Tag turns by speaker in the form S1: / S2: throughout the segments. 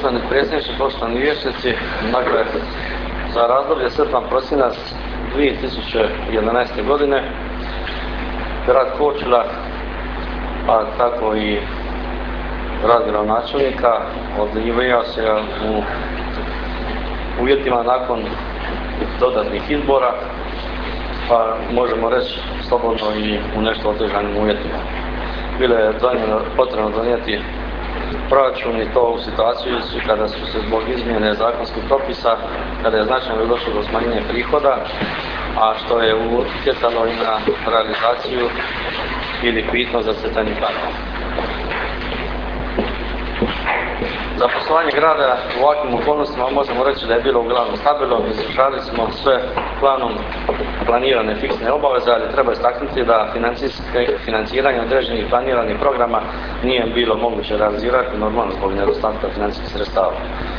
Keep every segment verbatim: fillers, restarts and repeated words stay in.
S1: Poštovani predsjedniče, poštovani vijećnici, dakle, za razdoblje srpanj-prosinac dvije tisuće jedanaeste. godine grad Korčula, pa tako i rad gradonačelnika odvijao se u uvjetima nakon dodatnih izbora, pa možemo reći slobodno i u nešto otežanim uvjetima. Bilo je potrebno donijeti proračun i to u situaciji kada su se zbog izmjene zakonskih propisa, kada je značajno došlo do smanjenja prihoda, a što je utjecalo i na realizaciju i likvidnost zacrtanih planova. Za poslovanje grada u ovakvim okolnostima možemo reći da je bilo uglavnom stabilno, izvršavali smo sve planom planirane fiksne obaveze, ali treba istaknuti da financiranje određenih planiranih programa nije bilo moguće realizirati normalno zbog nedostatka financijskih sredstava.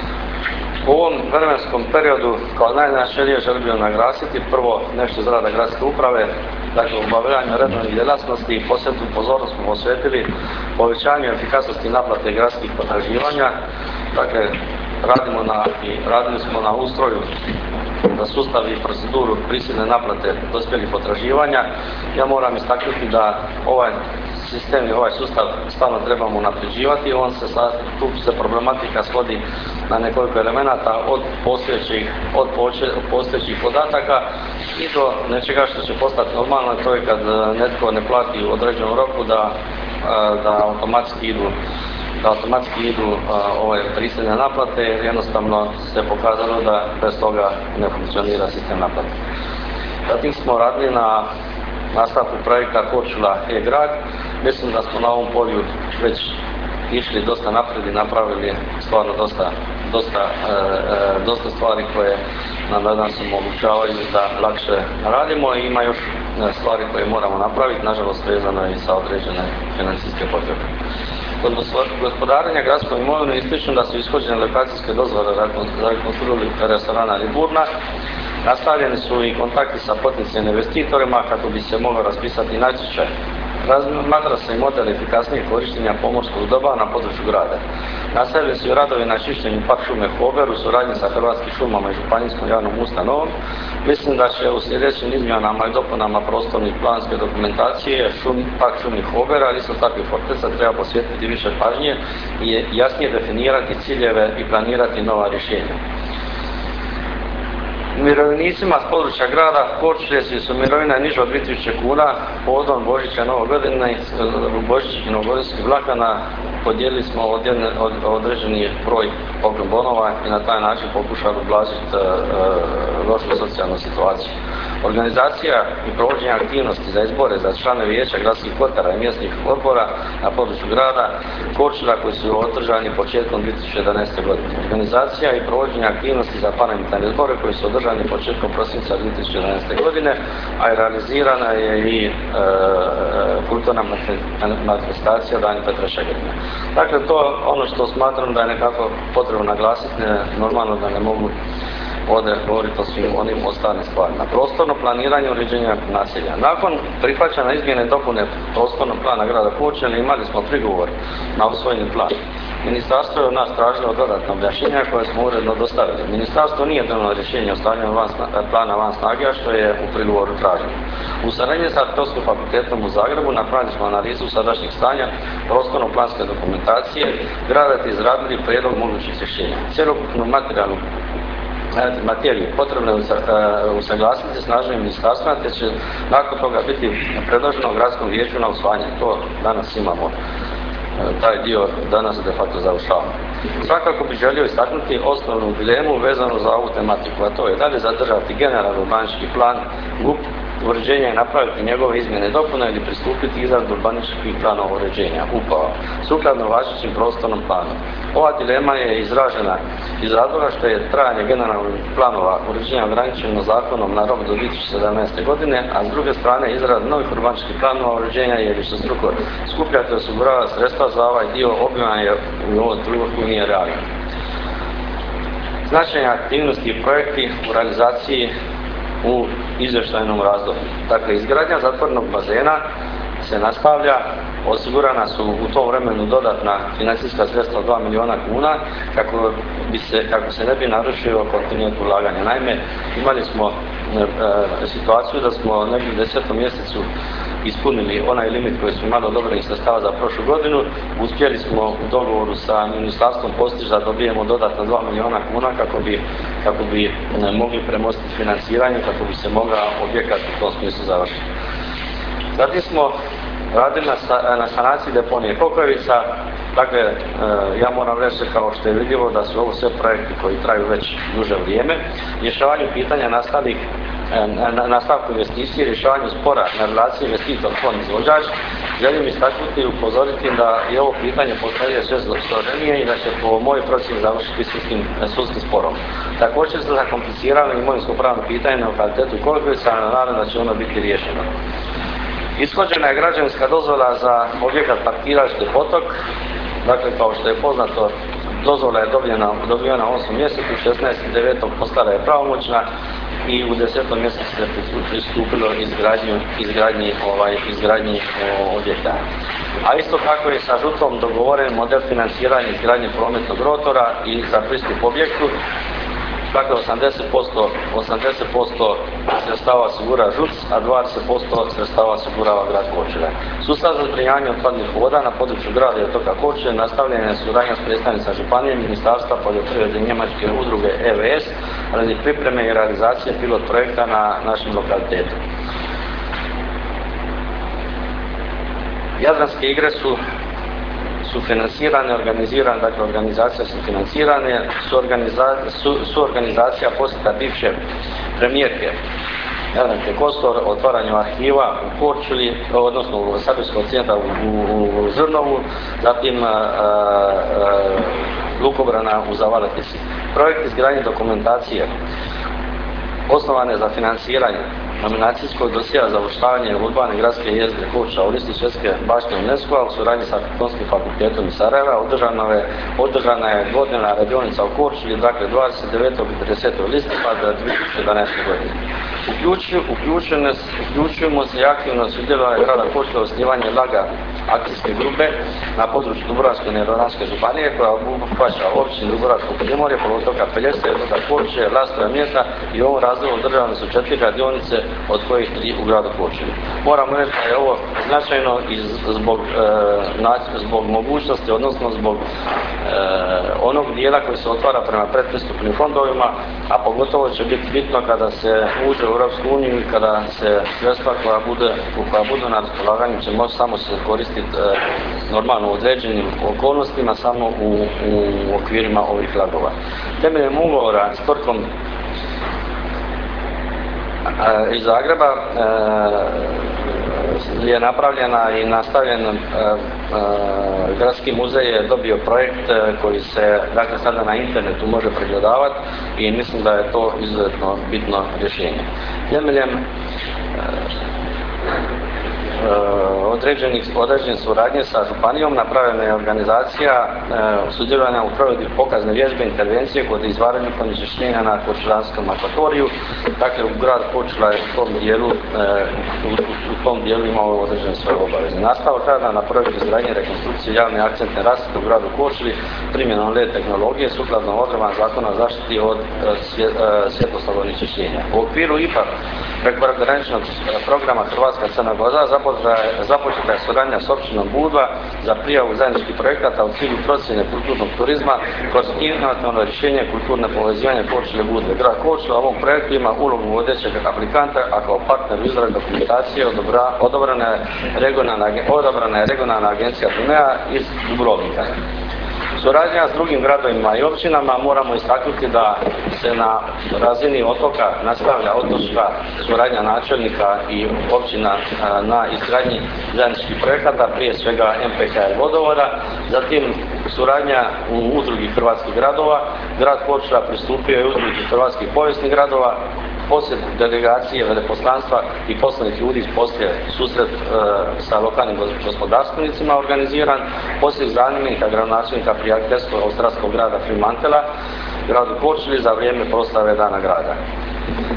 S1: U ovom vremenskom periodu kao najnačelnije želim naglasiti prvo nešto iz rada gradske uprave, dakle u obavljanju redovnih djelatnosti i posebnu pozornost smo posvetili povećanju efikasnosti naplate gradskih potraživanja. Dakle, radimo na, i radili smo na ustroju za sustav i proceduru prisilne naplate dospjelih potraživanja. Ja moram istaknuti da ovaj sistem i ovaj sustav stalno trebamo unapređivati. On se sad, tu se problematika svodi na nekoliko elemenata od postojećih, od postojećih podataka i do nečega što će postati normalno, to je kad netko ne plati u određenom roku da, da automatski idu da automatski idu a, ove prisilne naplate, jer jednostavno se pokazalo da bez toga ne funkcionira sistem naplate. Zatim smo radili na nastavku projekta Korčula e-grad. Mislim da smo na ovom polju već išli dosta naprijed i napravili stvarno dosta, dosta, e, e, dosta stvari koje nam danas omogućavaju da lakše radimo i ima još stvari koje moramo napraviti, nažalost vezano i sa određene financijske potrebe. Kod gospodarenja gradskom imovinom ističem da su ishođene lokacijske dozvole za rekonstrukciju restorana Liburna. Nastavljeni su i kontakti sa potencijalnim investitorima kako bi se moglo raspisati natječaj. Razmatra se i model efikasnijeg korištenja pomorskog dobra na području grada. Nastavljeni su i radovi na čišćenju park šume Hober u suradnji sa Hrvatskim šumama i županijskom javnom ustanovom. Mislim da će u sljedećim izmjenama i dopunama prostornih planske dokumentacije šum, park šumi Hober, ali isto tako i Forteca treba posvetiti više pažnje i jasnije definirati ciljeve i planirati nova rješenja. Umirovljenicima s područja grada Korčule su mirovine niže od dvije tisuće kuna povodom Božića Novog godine, Božić i novogodišnjih blagdana podijelili smo od određeni broj poklon bonova i na taj način pokušali ublažiti e, lošu socijalnu situaciju. Organizacija i provođenje aktivnosti za izbore za članove vijeća gradskih kotara i mjesnih odbora na području grada Korčula koji su održani početkom dvije tisuće jedanaeste. godine. Organizacija i provođenje aktivnosti za parlamentarne izbore koji su održani početkom prosinca dvije tisuće jedanaeste. godine, a i realizirana je i e, kulturna manifestacija Dani Petra Šegrina. Dakle, to ono što smatram da je nekako potrebno naglasiti, normalno da ne mogu ovdje govoriti o svim onim ostalim stvarima. Prostorno planiranje uređenja naselja. Nakon prihvaćanja izmjene dopune prostornog plana grada Korčule imali smo prigovor na usvojeni plan. Ministarstvo je od nas tražilo dodatno objašnjenja koje smo uredno dostavili. Ministarstvo nije donijelo rješenje o stavljanju plana van snage, a što je u prigovoru traženo. U saradnji sa Arhitektskim fakultetom u Zagrebu napravili smo analizu sadašnjeg stanja prostorno-planske dokumentacije grada te izradili prijedlog mogućih rješenja. Cjelokupnu materijalnu materiju potrebno je usaglasiti s nadležnim ministarstvima, te će nakon toga biti predloženo gradskom vijeću na usvajanje. To danas imamo, taj dio danas de facto završavamo. Svakako bih želio istaknuti osnovnu dilemu vezanu za ovu tematiku, a to je da li zadržati generalni urbanistički plan G U P uređenja i napraviti njegove izmjene i dopune ili pristupiti izradu urbanističkih planova uređenja U P A sukladno važećim prostornom planu. Ova dilema je izražena iz razloga što je trajanje generalnih planova uređenja ograničeno zakonom na rok do dvije tisuće sedamnaeste. godine, a s druge strane izrada novih urbanističkih planova uređenja je višestruko skuplja te osigurava sredstva za ovaj dio obima je u ovom trenutku nije realan. Značajne aktivnosti i projekti u realizaciji u izvještajnom razdoblju. Dakle, izgradnja zatvorenog bazena se nastavlja. Osigurana su u tom vremenu dodatna financijska sredstva od dva milijuna kuna kako bi se, kako se ne bi narušio kontinuitet ulaganja. Naime, imali smo e, situaciju da smo negdje u desetom mjesecu ispunili onaj limit koji smo imali odobrenih sredstava za prošlu godinu. Uspjeli smo u dogovoru sa ministarstvom postići da dobijemo dodatno dva milijuna kuna kako bi, kako bi mogli premostiti financiranje, kako bi se mogao objekat u tom smislu završiti. Zatim smo radili na, na sanaciji deponije Kokojevica. Dakle, e, ja moram reći kao što je vidljivo da su ovo sve projekti koji traju već duže vrijeme. Rješavanju pitanja nastalih Na nastavku investicije, rješavanju spora na relaciji investitor-fond izvođač, želim istaknuti i upozoriti da je ovo pitanje postaje sve složenije i da će po mojoj procjeni završiti sudskim, sudskim sporom. Također se zakompliciralo imovinsko-pravno pitanje na lokalitetu Kokojevica, a naravno da će ono biti riješeno. Ishođena je građevinska dozvola za objekat parkiralište Potok. Dakle, kao što je poznato, dozvola je dobljena, dobljena u osmom mjesecu, šesnaestog devetog postala je pravomoćna i u desetom mjesecu se pristupilo izgradnju, izgradnji, ovaj, izgradnji o, objekta. A isto tako je sa Žutom dogovoren model financiranja izgradnje prometnog rotora i za pristup objektu. Dakle, osamdeset posto sredstava osigura ŽUC, a dvadeset posto sredstava osigurava grad Korčula. Sustav za zbrinjavanje otpadnih voda na području grada i otoka Korčule nastavljena je suradnja s predstavnicima županije, Ministarstva poljoprivrede i njemačke udruge E V S radi pripreme i realizacije pilot projekta na našem lokalitetu. Jadranske igre su su financirane, organizirane, dakle organizacije su financirane, su, organiza, su, su organizacija posjeta bivše premijerke Jadranke Kosor, otvaranju arhiva u Korčuli, odnosno u Sabirskog centra u, u, u Zrnovu, zatim a, a, lukobrana u Zavaletici. Projekt izgradnje dokumentacije osnovane za financiranje nominacijskog dosjea za uvrštavanje urbane gradske jezgre Korčula u listi svjetske baštine UNESCO-a u suradnji sa Arhitektonskim fakultetom iz Sarajeva održana je, održana je dvodnevna radionica u Korčuli, dakle dvadeset devetog i tridesetog listopada dvije tisuće jedanaeste. godine. Uključujemo se i aktivno sudjelovanje grada Korčule u osnivanju LAGA akcijske grupe na području Dubrovačko-neretvanske županije koja obuhvaća općine Dubrovačko primorje, poluotoka Pelješca, otoka Korčule, Lastova mjesta i u ovom razdoblju održane su četiri radionice od kojih tri u gradu Korčuli. Moramo reći da je ovo značajno i zbog, e, zbog mogućnosti, odnosno zbog e, onog dijela koji se otvara prema pretpristupnim fondovima, a pogotovo će biti bitno kada se uđe u Europsku uniju i kada se sredstva koja, bude, koja budu na raspolaganju će moći samo se koristiti e, normalno u određenim okolnostima, samo u, u okvirima ovih lagova. Temeljem ugovora s Torkom iz Zagreba je napravljena i nastavljen Gradski muzej je dobio projekt koji se dakle sada na internetu može pregledavati i mislim da je to izuzetno bitno rješenje. Temeljem određenih određene suradnje sa županijom napravljena je organizacija e, sudjelovanja u provedbi pokazne vježbe intervencije kod izvanrednih onečišćenja na korčulanskom akvatoriju. Dakle, u grad Korčula je u tom dijelu, e, u, u tom dijelu imao određene svoje obaveze. Nastavak rada na provedbi izgradnje rekonstrukcije javne akcentne rasvjete u gradu Korčuli primjenom L E D tehnologije sukladno odredbama Zakona o zaštiti od svje, svjetlosnog onečišćenja. U okviru I P A prekograničnog programa Hrvatska Crna Gora započeta je suradnja s općinom Budva za prijavu zajedničkih projekata u cilju procjene kulturnog turizma kroz inovativno rješenje kulturne povezivanja Korčule Budve. Grad Korčula u ovom projektu ima ulogu vodećeg aplikanta, a kao partner u izradi dokumentacije odobrana je regionalna, odobrana je regionalna agencija Dunea iz Dubrovnika. Suradnja s drugim gradovima i općinama moramo istaknuti da se na razini otoka nastavlja otočka suradnja načelnika i općina na izgradnji zajedničkih projekata, prije svega M P K R vodovoda, zatim suradnja u udrugi hrvatskih gradova. Grad Korčula pristupio je udrugi hrvatskih povijesnih gradova, posjet delegacije, veleposlanstva i poslovnih ljudi poslije susret e, sa lokalnim gospodarstvenicima organiziran, posjet zamjenika gradonačelnika prijateljskog australskog grada Fremantela, gradu Korčuli za vrijeme proslave Dana grada.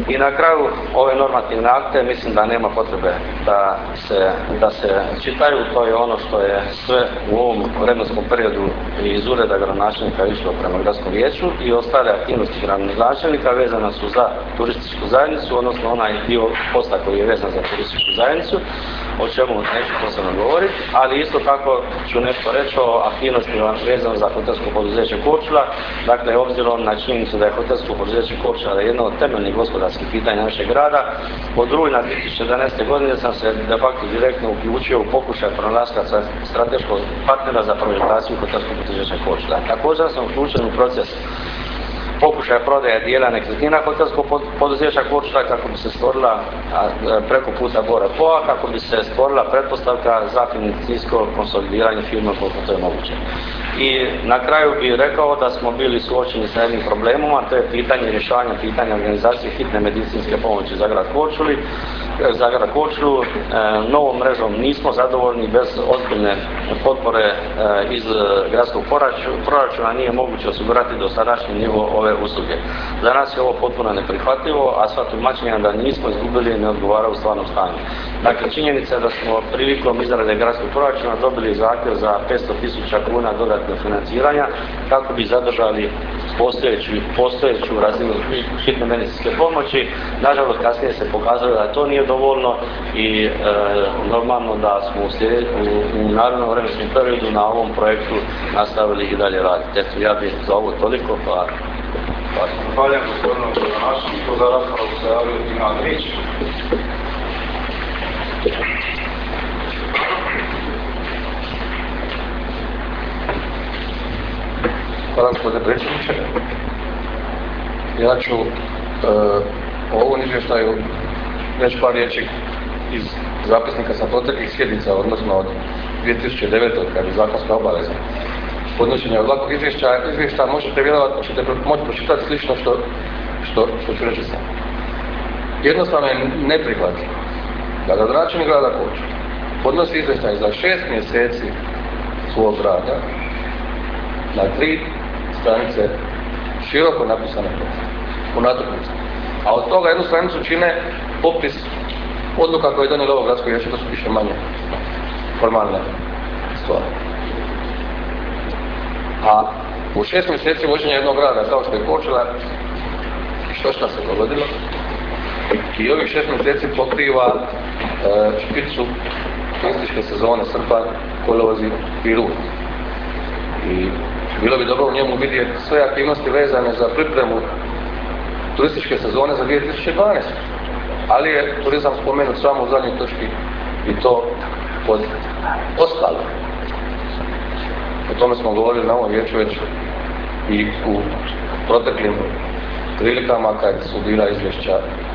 S1: I na kraju ove normativne akte mislim da nema potrebe da se, da se čitaju, to je ono što je sve u ovom vremenskom periodu iz ureda gradonačelnika išlo prema gradskom vijeću i ostale aktivnosti gradonačelnika vezana su za turističku zajednicu, odnosno onaj dio posla koji je vezan za turističku zajednicu, o čemu neću posebno govoriti, ali isto tako ću nešto reći o aktivnostima vezano za hotelsko poduzeće Korčula. Dakle, obzirom na činjenicu da je hotelsko poduzeće Korčula jedno od temeljnih gospodarskih pitanja našeg grada, od rujna dvije tisuće jedanaeste. godine sam se de facto direktno uključio u pokušaj pronalaska strateškog partnera za projektaciju hotelskog poduzeća Korčula. Također sam uključen u proces pokušaja prodaje dijela nekretnina hotelskog poduzeća Korčula kako bi se stvorila preko puta Bora Poa, kako bi se stvorila pretpostavka za financijsko konsolidiranje firme koliko to je moguće. I na kraju bih rekao da smo bili suočeni sa jednim problemom, a to je pitanje rješavanja pitanja organizacije hitne medicinske pomoći za grad Korčuli. Za grad Korčulu novom mrežom nismo zadovoljni, bez ozbiljne potpore iz gradskog proračuna nije moguće osigurati dosadašnji nivo ove usluge. Za nas je ovo potpuno neprihvatljivo, a sva tumačenja da nismo izgubili ne odgovara u stvarnom stanju. Dakle, činjenica je da smo prilikom izrade gradskog proračuna dobili zahtjev za petsto tisuća kuna dodatnog financiranja kako bi zadržali postojeću, postojeću razinu hitne medicinske pomoći. Nažalost, kasnije se pokazalo da to nije dovoljno i e, normalno da smo u, slijed, u, u narednom vremenskom periodu na ovom projektu nastavili i dalje raditi. Eto, ja bih za ovo toliko, pa... pa.
S2: Zahvaljujem gospodinu gradonačelniku, za raspravu se javio Ivan Rič.
S3: Hvala gospodine predsjedniče. Ja ću e, o ovom izvještaju reći par riječi iz zapisnika sa proteklih sjednica, odnosno od dvije tisuće devete. kad je zakonska obaveza podnošenja ovakvog izvješća. Izvješća možete vjerovati, ćete moći pročitati slično što, što, što ću reći sam. Jednostavno je neprihvatljivo da gradonačelnik grada Korčule podnosi izvještaj za šest mjeseci svog rada na tri stranice široko napisane u natuknicu. A od toga jednu stranicu čine popis odluka koje je donijelo ovo gradsko vijeće, to su više manje formalne stvari. A u šest mjeseci vođenja jednog grada kao što je Korčula, što šta se dogodilo, i ovih šest mjeseci pokriva e, špicu turističke sezone srpanj, kolovoz i rujan. I bilo bi dobro u njemu vidjeti sve aktivnosti vezane za pripremu turističke sezone za dvije tisuće dvanaeste. Ali je turizam spomenut samo u zadnjoj točki i to pod ostalo. O tome smo govorili na ovom vijeću već i u proteklim prilikama kad su bila izvješća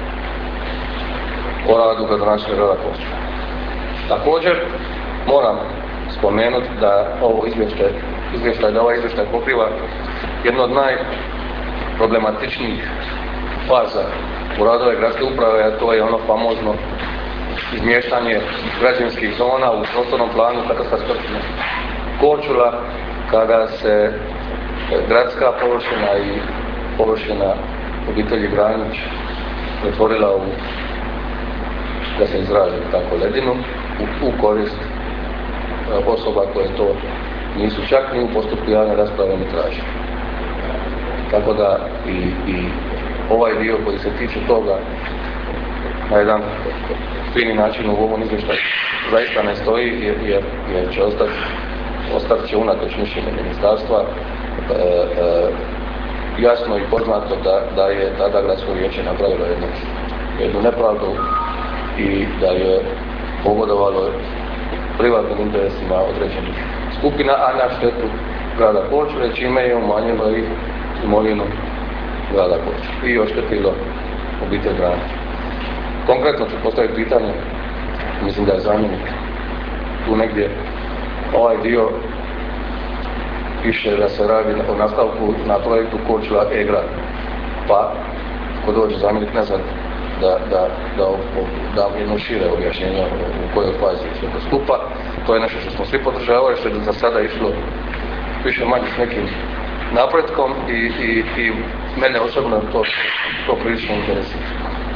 S3: o radu gradonačelnika grada Korčule. Također moram spomenuti da ovo izvješće, izvještaj, da ovaj izvještaj pokriva jedno od najproblematičnijih faza u radu ove gradske uprave, a to je ono famozno izmještanje građevinskih zona u prostornom planu katastarske općine Korčula, kada se gradska površina i površina obitelji Granić pretvorila u, da se izražim tako, ledinu, u, u korist osoba koje to nisu čak ni u postupku javne rasprave ni traži. Tako da i, i ovaj dio koji se tiče toga na jedan fini način u ovom izvještaju zaista ne stoji, jer, jer, jer će ostati ostat će unatoč mišljenje ministarstva e, e, jasno i poznato da, da je tada gradsko vijeće napravilo jednu, jednu nepravdu i da je pogodovalo privatnim interesima određenih skupina, a na štetu grada Korčule, čime je umanjilo i imovinu grada Korčule i oštetilo obitelj Granić. Konkretno ću postaviti pitanje, mislim da je zamjenik tu negdje. Ovaj dio piše da se radi o nastavku na projektu Korčula e-grad. Pa, ko dođe zamjenik nazad, da, da, da, da jedno šire objašnjenje u kojoj fazi sve to skupa. To je nešto što smo svi podržavali, što je za sada išlo više manje s nekim napretkom i, i, i mene osobno to, to prilično interesira.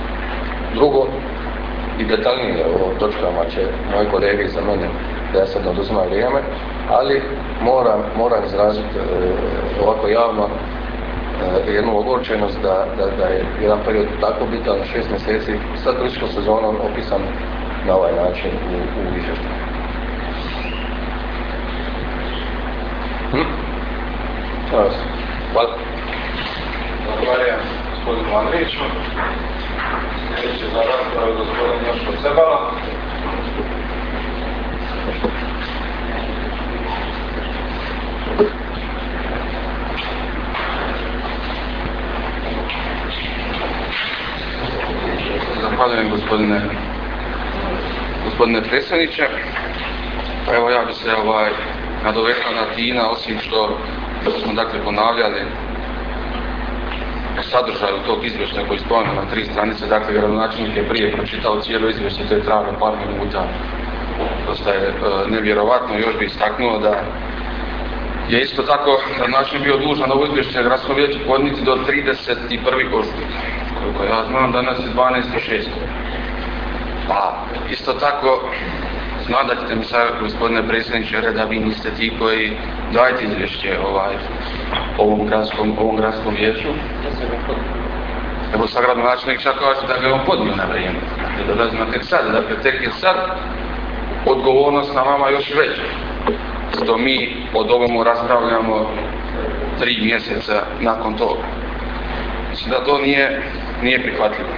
S3: Drugo, i detaljnije o točkama će moji kolege iza mene, da ja sad ne oduzimam vrijeme, ali moram, moram izraziti e, ovako javno e, jednu ogorčenost da, da, da je jedan period tako bitan, šest mjeseci sa turističkom sezonom opisan na ovaj način u, u izvještaju. Hm? Hvala.
S2: Zahvaljujem gospodinu Andriću. Sljedeći za raspravu gospodin Joško Cebala.
S4: Zahvaljujem gospodine, gospodine predsjedniče. Pa evo ja bi se ovaj, nadovezao na Tina, osim što smo dakle ponavljali o sadržaju tog izvješća koji spomenuo na tri stranice, dakle gradonačelnik je prije pročitao cijelo izvješće, to je trajalo par minuta. Dosta je e, nevjerovatno, još bi istaknuo da je isto tako gradonačelnik bio dužan ovo izvješće Gradskom vijeću podnijeti do trideset prvog ožujka. Koliko ja znam, danas je dvanaesti šesti Pa isto tako znam da ćete mi sad, gospodine predsjedniče, reći da vi niste ti koji dajete izvješće ovaj, ovom gradskom, ovom gradskom vijeću. Evo sad gradonačelnik čak kaže da ga je on podnio na vrijeme. Dakle, da dolazimo tek sad, dakle tek je sad odgovornost na vama još veća. Što mi od ovomu raspravljamo tri mjeseca nakon toga. Mislim da to nije, nije prihvatljivo.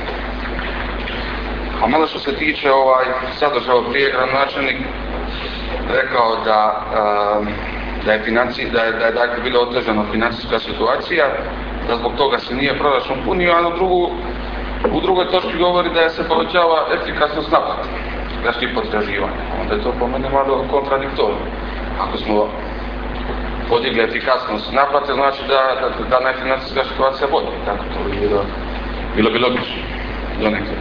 S4: A malo što se tiče ovaj sadržaja, prije gradonačelnik rekao da, um, da je, financi, da je, da je dakle bila otežana financijska situacija, da zbog toga se nije proračun punio, a na drugu, u drugoj točki govori da je se povećava efikasnost naplate gradskih potraživanja. Onda je to po mene malo kontradiktorno. Ako smo podigli efikasnost naplate, znači da, da, da je financijska situacija bolja. Tako to bi bilo, bilo bi logično donekle.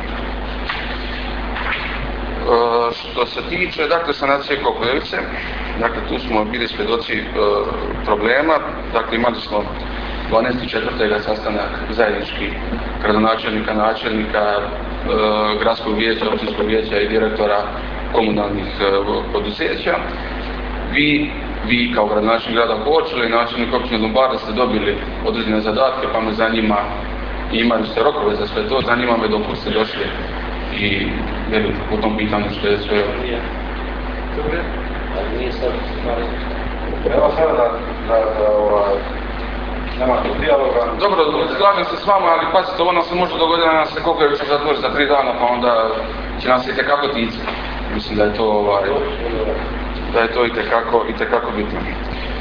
S4: Uh, što se tiče, dakle, sanacije Kokojevice, dakle, tu smo bili svjedoci uh, problema, dakle, imali smo dvanaesti četvrtog sastanak zajednički gradonačelnika, načelnika, uh, gradskog vijeća, općinskog vijeća i direktora komunalnih uh, poduzeća. Vi, vi kao gradonačelnik grada Korčule i načelnik općine Lombard ste dobili određene zadatke, pa me zanima, i imali ste rokove za sve to, zanima me dok ste došli i vjerujem po tom pitanju što je sve.
S2: Evo sada da, da, da ovaj, nema tu dijaloga.
S4: Dobro, slažem se s vama, ali pazite, ono se može dogoditi da nas se Kokojevica zatvori za tri dana, pa onda će nas i tekako ticati. Mislim da je to, ovaj, da je to i tekako, i tekako bitno. E,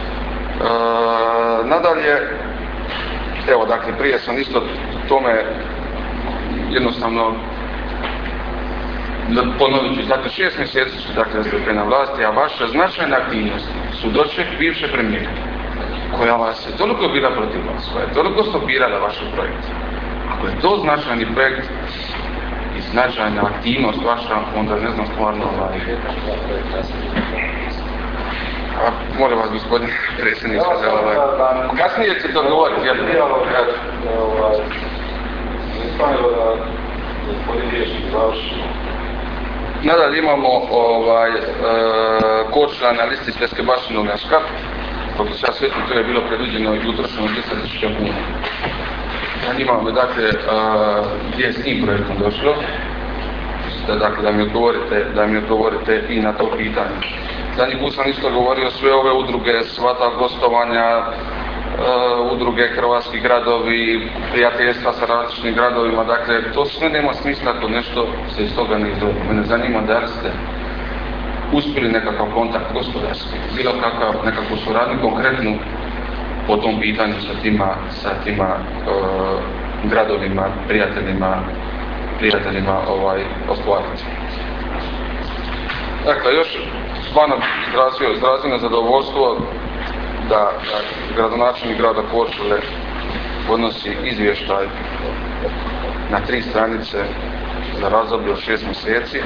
S4: nadalje, evo, dakle, prije sam isto tome jednostavno ponovit ću, dakle, šest mjeseci su dakle S D P na vlasti, a vaše značajne aktivnosti su doček bivše premijera, koja vas je toliko bila protiv vas, koja je toliko stopirala vaše projekte. Ako je to značajni projekt i značajna aktivnost vaša, onda ne znam stvarno ovaj... A, molim vas, gospodine predsjedniče, da ovaj... Kasnije ćete odgovoriti, jel?
S2: Dijalog, ovaj... Nispanjelo da gospodin Riječnik završi.
S4: Nadalje imamo ovaj, e, Korčula na listi svjetske baštine UNESCO. Kako se ja sjećam, to je bilo predviđeno i utrošeno deset tisuća kuna. Zanima me, dakle, e, gdje je s tim projektom došlo. Da, dakle, da mi odgovorite, da mi odgovorite i na to pitanje. Zadnji put sam isto govorio sve ove udruge, sva ta gostovanja, Uh, udruge Hrvatski gradovi, prijateljstva sa različitim gradovima, dakle, to sve nema smisla ako nešto se iz toga ne izvodi. Mene zanima da li ste uspjeli nekakav kontakt gospodarski, bilo kakav nekakvu suradnju konkretnu po tom pitanju sa tima, sa tima uh, gradovima, prijateljima, prijateljima ovaj, ostvariti. Dakle, još stvarno izrazio, izrazio na zadovoljstvo da, da gradonačelnik grada Korčule podnosi izvještaj na tri stranice za razdoblje od šest mjeseci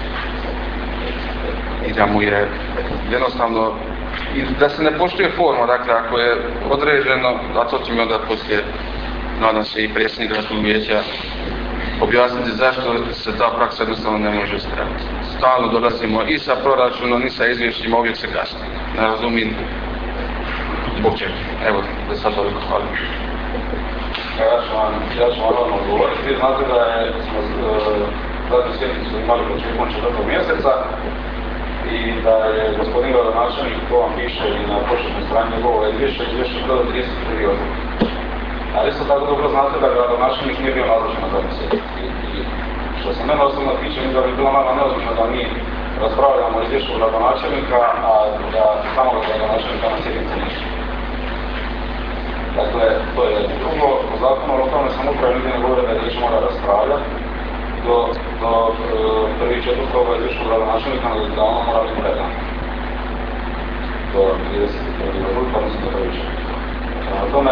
S4: i da mu je jednostavno, i da se ne poštuje forma, dakle ako je određeno, a to će mi onda poslije, nadam se i predsjednik gradskog vijeća objasniti zašto se ta praksa jednostavno ne može ispraviti. Stalno dolazimo i sa proračunom i sa izvješćima, uvijek se kasni. Ne razumijem zbog čega. Evo, da sad toliko hvala.
S2: Ja ću vam, ja ću vam odmah odgovoriti. Vi znate da je, smo zadnju sjednicu imali početkom četvrtog mjeseca i da je gospodin gradonačelnik, to vam piše i na početnoj strani njegovog izvješća, izvješće bilo do trideset prvi ožujka. Ali isto tako dobro znate da gradonačelnik nije bio nazočan na zadnju sjednicu. I što se mene osobno tiče, mi da bi bilo malo neozbiljno da mi raspravljamo o izvješću gradonačelnika, a da samo gradonačelnika na sjednici ništa. Dakle, to je drugo, po zakonu o lokalnoj samoupravi nigdje ne govore da je riječ mora raspravljati do, do e, prvi četvrtoga izvješću gradonačelnika, da ono mora biti predan. Do trideset prvi ožujka, odnosno do prvi četvrtoga. Na tome,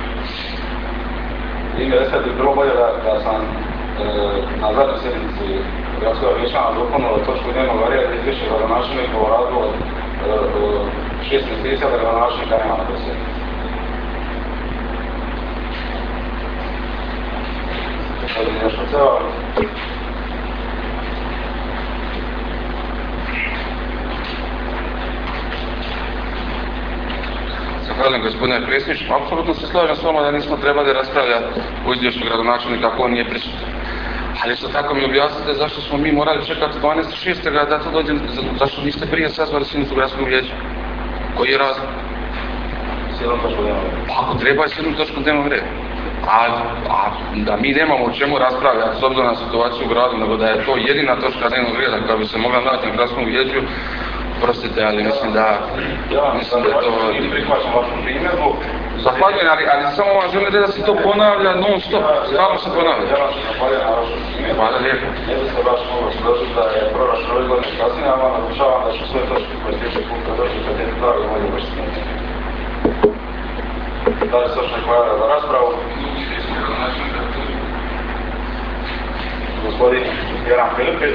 S2: vi mi recite bi bilo bolje da, da sam e, na zadnjoj sjednici gradskog vijeća nadopunila točku dnevnog reda izvješća gradonačelnika o radu od e, šest mjeseci, da gradonačelnika nema na toj sjednici. Nešto ceo.
S4: Zahvaljujem gospodine predsjedniče. Apsolutno se slažem s vama da nismo trebali raspravljati o izvješću gradonačelnika ako on nije prisutan. Ali isto tako mi objasnite zašto smo mi morali čekati dvanaestog šestog da to dođe, zašto niste prije sazvali sjednicu gradskog vijeća? Koji je razlog?
S2: Sjednom točku dnevnog reda.
S4: Pa ako treba je sjednom točku dnevnog reda. A, a da mi nemamo o čemu raspravljati s obzirom na situaciju u gradu, nego da je to jedina točka dnevnog reda koja bi se mogla naći na gradskom vijeću, prostite, ali mislim da,
S2: ja,
S4: mislim da je to...
S2: I prihvaćam vašu primjedbu.
S4: Zahvaljujem, ali, ali samo vam želim reći da se to ponavlja non stop, stalno se ponavlja.
S2: Ja vam se zahvaljujem na vašu primjedbu.
S4: Hvala lijepo.
S2: Ne biste baš mogli složiti da je proračun ove godine kasnije, a vam naručavam da ću sve točke koje sljedeći put predložiti kad je pravi moji uvrstiti. Da li se još neko javlja za raspravu? Gospodin Jeran Filipit.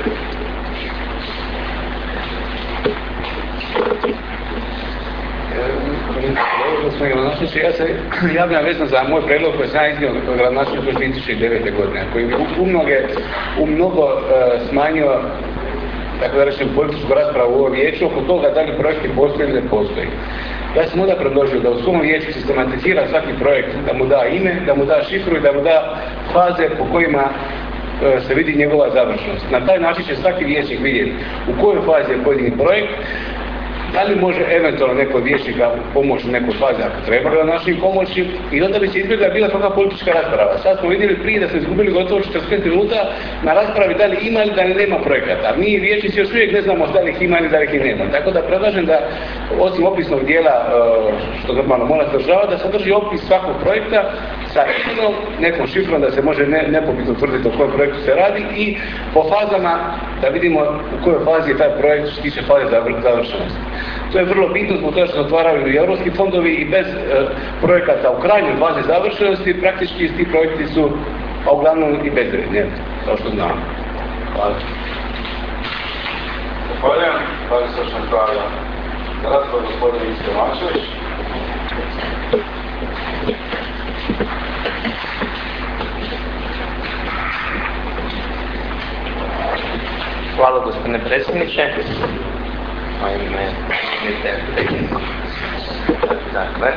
S5: Gospodin gradonačelniče, ja se javljam vezano za moj predlog koji sam ja iznio gradonačelniku dvije tisuće devete. godine, koji bi u mnoge, u mnogo uh, smanjio, tako da rečem, političku raspravu u ovom vijeću oko toga da li projekti postoji ili ne postoji. Ja sam onda predložio da u svom vijeću sistematizira svaki projekt, da mu da ime, da mu da šifru i da mu da faze po kojima e, se vidi njegova završenost. Na taj način će svaki vijećnik vidjeti u kojoj fazi je pojedini projekt, da li može eventualno neko vijećnika pomoći u nekoj fazi ako treba gradonačelnik pomoći, i onda bi se izbjegla bila kakva politička rasprava. Sad smo vidjeli prije da smo izgubili gotovo četrdeset pet minuta na raspravi da li ima ili da li nema projekata. Mi vijećnici još uvijek ne znamo da li ih ima ili da li ih nema. Tako da predlažem da osim opisnog dijela, što normalno mora sadržavati, da sadrži opis svakog projekta sa imenom, nekom šifrom da se može ne, nepobitno tvrditi o kojem projektu se radi i po fazama da vidimo u kojoj fazi je taj projekt što tiče faze završenosti. To je vrlo bitno zbog toga što se otvaraju i europski fondovi i bez e, projekata u krajnjoj fazi završenosti, praktički ti projekti su, a uglavnom i bezvredni, kao što znamo. Hvala.
S2: Zahvaljujem. Da li se još neko javlja za raspravu, gospodin Ivica Jovančević?
S6: Hvala gospodine predsjedniče. Ime, dakle,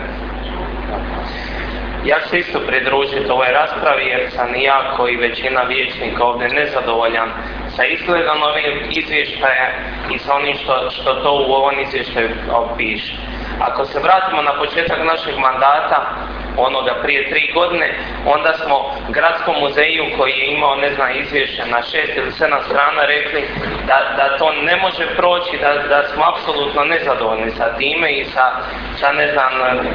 S6: ja ću se isto pridružiti ovoj raspravi jer sam i ja koji većina vijećnika ovdje nezadovoljan sa izgledom ovih izvještaja i sa onim što, što to u ovom izvještaju piše. Ako se vratimo na početak našeg mandata, onoga prije tri godine, onda smo gradskom muzeju koji je imao, ne znam, izvješće na šest ili sedam strana rekli da, da to ne može proći, da, da smo apsolutno nezadovoljni sa time i sa, sa ne znam,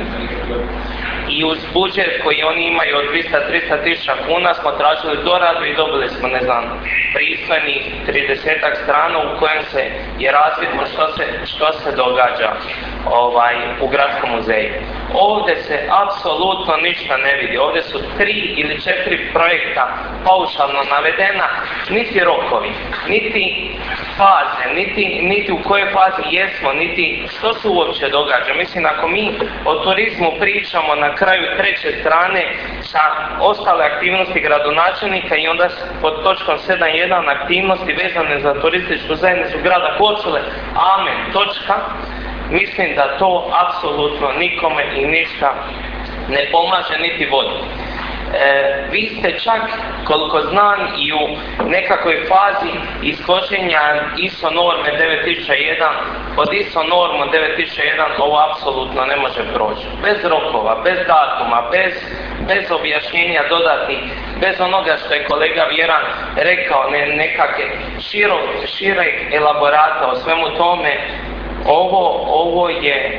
S6: i uz budžet koji oni imaju od dvjesto do tristo tisuća kuna smo tražili doradu i dobili smo, ne znam, pristojnih tridesetak strana u kojem se je razvidno što se, što se događa ovaj, u gradskom muzeju. Ovdje se apsolutno ništa ne vidi. Ovdje su tri ili četiri projekta paušalno navedena, niti rokovi, niti faze, niti, niti u kojoj fazi jesmo, niti što se uopće događa. Mislim, ako mi o turizmu pričamo na kraju treće strane sa ostale aktivnosti gradonačelnika i onda pod točkom sedam jedan aktivnosti vezane za turističku zajednicu grada Korčule, amen, točka. Mislim da to apsolutno nikome i ništa ne pomaže niti vodi. E, vi ste čak, koliko znam, i u nekakvoj fazi iskočenja I S O norme devet tisuća jedan, pod I S O normom devet tisuća jedan ovo apsolutno ne može proći. Bez rokova, bez datuma, bez, bez objašnjenja dodatnih, bez onoga što je kolega Vjeran rekao, ne, nekakve širo, šireg elaborata o svemu tome, ovo, ovo je...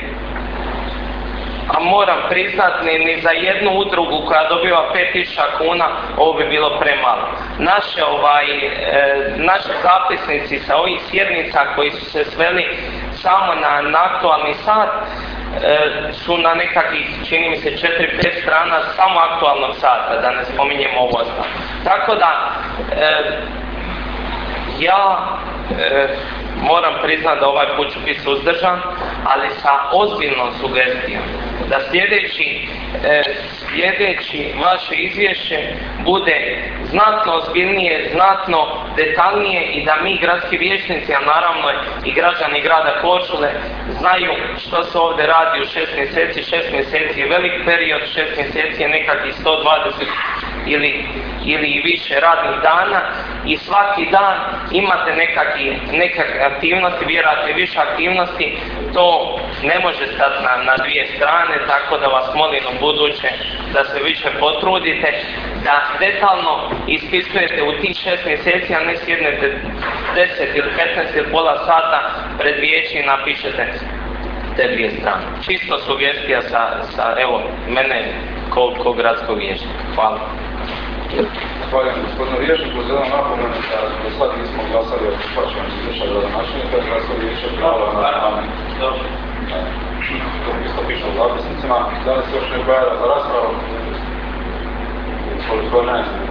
S6: A moram priznat, ni, ni za jednu udrugu koja dobiva pet tisuća kuna, ovo bi bilo premalo. Naše, ovaj, e, naši zapisnici sa ovih sjednica koji su se sveli samo na, na aktualni sat, e, su na nekakvih, čini mi se, četiri pet strana samo aktualnog sata, da ne spominjemo ovo ostalo. Tako da, e, ja... E, moram priznati da ovaj put ću biti suzdržan, ali sa ozbiljnom sugestijom da sljedeći, e, sljedeći vaše izvješće bude znatno ozbiljnije, znatno detaljnije i da mi gradski vijećnici, a naravno i građani grada Korčule, znaju što se ovdje radi u šest mjeseci. Šest mjeseci je velik period, šest mjeseci je nekakvih sto dvadeset ili, ili i više radnih dana i svaki dan imate nekakve nekakve aktivnosti, vjerojatno i više aktivnosti, to ne može stati na, na dvije strane, tako da vas molim u buduće da se više potrudite, da detaljno ispisujete u tih šest mjeseci, a ne sjednete deset ili petnaest ili pola sata pred vijeće i napišete te dvije strane. Čisto sugestija sa, sa evo, mene ko, ko gradskog vijećnika. Hvala.
S2: Zahvaljujem gospodinu vijećniku za jedan napomenu da do sad nismo glasali o prihvaćanju izvješća gradonačelnika, gradsko vijeće pravo na amen. To isto piše u zapisnicima. Da li se još ne javlja za raspravu? Koliko ne?